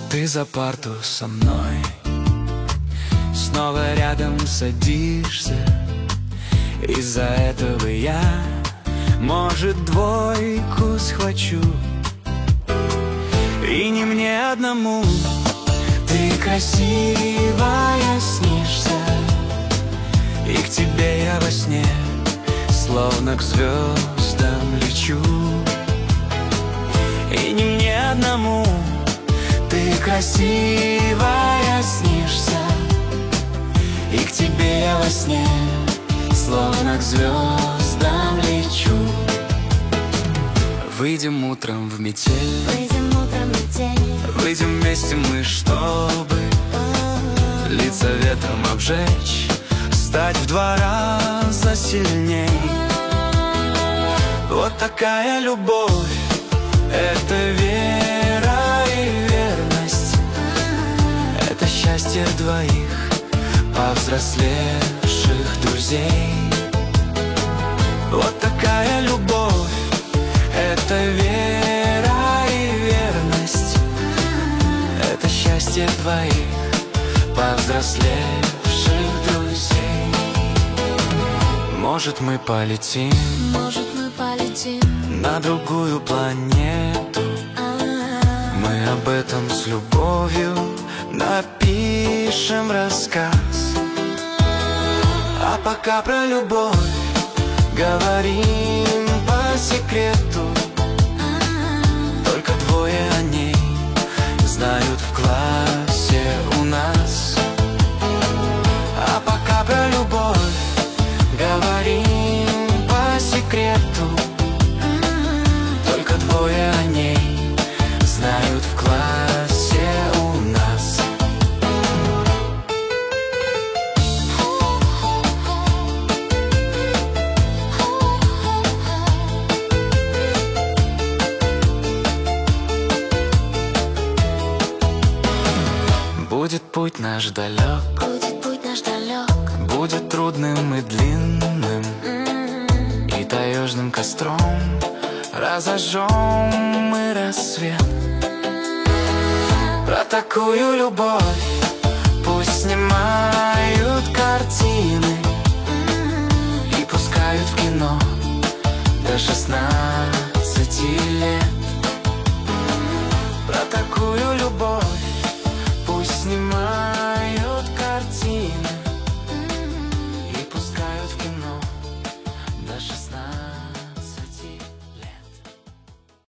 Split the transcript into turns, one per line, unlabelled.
Ты за парту со мной, снова рядом садишься. Из-за этого я, может, двойку схвачу. И не мне одному. Ты красивая снишься, и к тебе я во сне словно к звездам лечу. И не мне одному. Ты красивая снишься, и к тебе я во сне словно к звездам лечу. Выйдем утром в метель, выйдем вместе мы, чтобы лица ветром обжечь, стать в 2 раза сильней. Вот такая любовь, это вера и верность, это счастье двоих повзрослевших друзей. Вот такая любовь, это вера и верность, это счастье двоих повзрослевших друзей. Может, мы полетим, на другую планету. Мы об этом с любовью напишем рассказ. А пока про любовь говорим по секрету. Только 2 о ней знают в классе у нас. А пока про любовь говорим по секрету. Только 2 о ней знают в классе у нас. Будет путь наш далек, будет трудным и длинным, и таежным костром разожжем мы рассвет. Про такую любовь пусть снимают картины и пускают в кино до 16 лет.